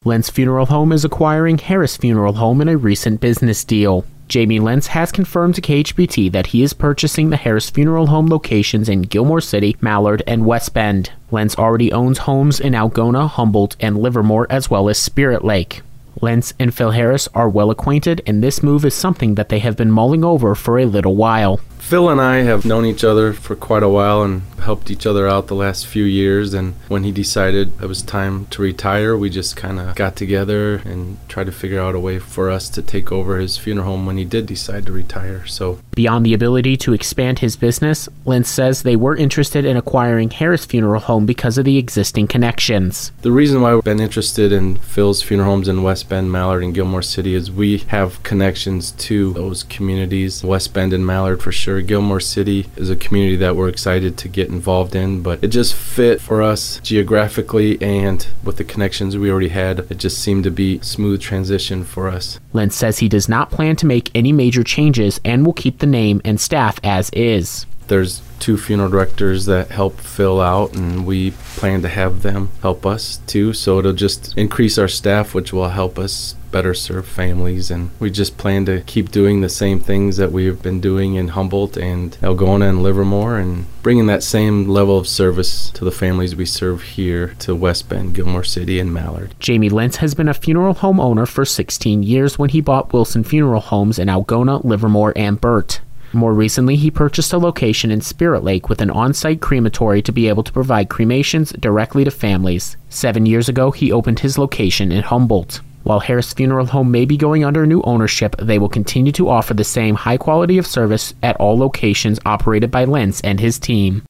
Lentz Funeral Home is acquiring Harris Funeral Home in a recent business deal. Jamie Lentz has confirmed to KHBT that he is purchasing the Harris Funeral Home locations in Gilmore City, Mallard, and West Bend. Lentz already owns homes in Algona, Humboldt, and Livermore, as well as Spirit Lake. Lentz and Phil Harris are well acquainted, and this move is something that they have been mulling over for a little while. Phil and I have known each other for quite a while and helped each other out the last few years, and when he decided it was time to retire, we just kind of got together and tried to figure out a way for us to take over his funeral home when he did decide to retire. So, beyond the ability to expand his business, Lentz says they were interested in acquiring Harris Funeral Home because of the existing connections. The reason why we've been interested in Phil's funeral homes in West Bend, Mallard, and Gilmore City is we have connections to those communities, West Bend and Mallard for sure. Gilmore City is a community that we're excited to get involved in, but it just fit for us geographically, and with the connections we already had, it just seemed to be a smooth transition for us. Lentz says he does not plan to make any major changes and will keep the name and staff as is. There's 2 funeral directors that help Phil out, and we plan to have them help us too, so it'll just increase our staff, which will help us better serve families. And we just plan to keep doing the same things that we've been doing in Humboldt and Algona and Livermore, and bringing that same level of service to the families we serve here to West Bend, Gilmore City, and Mallard. Jamie Lentz has been a funeral home owner for 16 years when he bought Wilson Funeral Homes in Algona, Livermore, and Burt. More recently, he purchased a location in Spirit Lake with an on-site crematory to be able to provide cremations directly to families. 7 years ago, he opened his location in Humboldt. While Harris Funeral Home may be going under new ownership, they will continue to offer the same high quality of service at all locations operated by Lentz and his team.